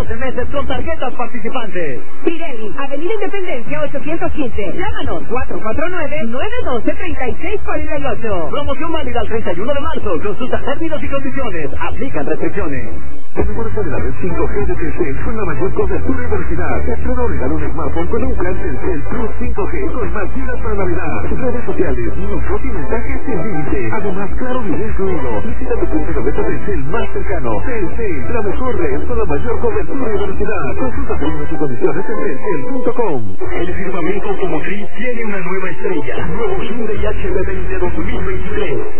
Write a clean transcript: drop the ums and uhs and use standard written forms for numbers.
12 meses con tarjetas participantes. Pirelli, Avenida Independencia 815. Llámanos 449-912-3648. Promoción válida al 31 de marzo. Consulta términos y condiciones. Aplican restricciones. Enamórate de la red 5G de Telcel con la mayor cobertura y velocidad. Estreno regala un smartphone con un plan Telcel Plus 5G con más gigas para Navidad. Redes sociales, minutos y mensajes sin límite. Además, claro video incluido. Visita tu punto de venta Telcel más cercano. Telcel, la mejor red con la mayor cobertura y velocidad. Consulta términos y condiciones en telcel.com. El firmamento automotriz tiene una nueva estrella. Nuevo Hyundai HB20 2023.